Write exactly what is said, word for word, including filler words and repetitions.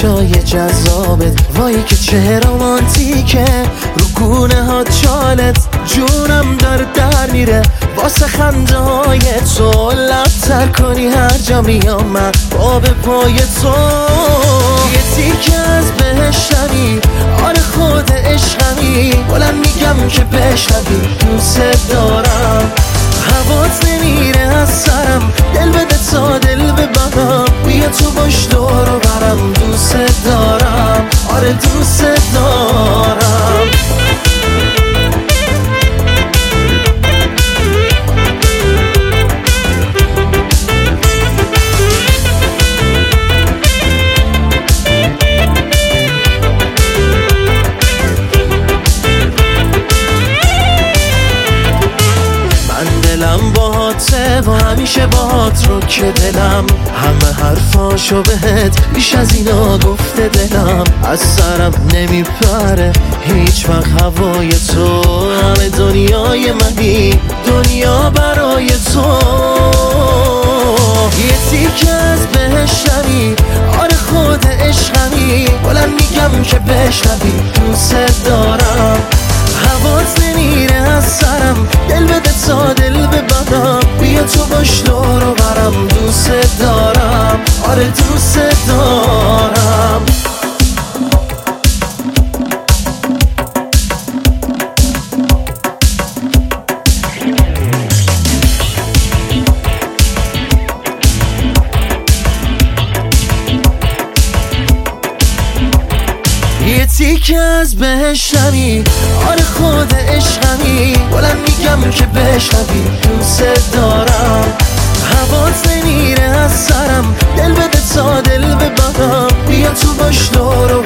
نقشای جذابت، وای که چه رومانتیکه، رو گونه ها چالت جونم داره در میره واسه خنده های تو، لبتر کنی هر جا میام من با به پای تو. یه تیکه از بهشتمی، آره خود عشقمی، بلند میگم که بشنوی دوست دارم. هوات نمیره از سرم، دل بده تا دل ببرم، بیا تو باش دور و برم، دوست دارم، آره دوست دارم. دلم باهاته و همیشه باهات رو که دلم، همه حرفاشو بهت بیش از اینا گفته دلم، از سرم نمیپره هیچ وقت هوای تو، همه دنیای منی، دنیا برای تو. یه تیکه از بهشتمی، آره خود عشقمی، بلند میگم که بشنوی دوست دارم. هوات نمیره از سرم، دل بده تا دل ببرم، بیا تو باش دور و برم، دوست دارم، آره دوست دارم. یه تیکه از بهشتمی، آره خود عشقمی، بلند میگم که بشنوی دوست دارم. هوات نمیره از سرم، دل بده تا دل ببرم، بیا تو باش دور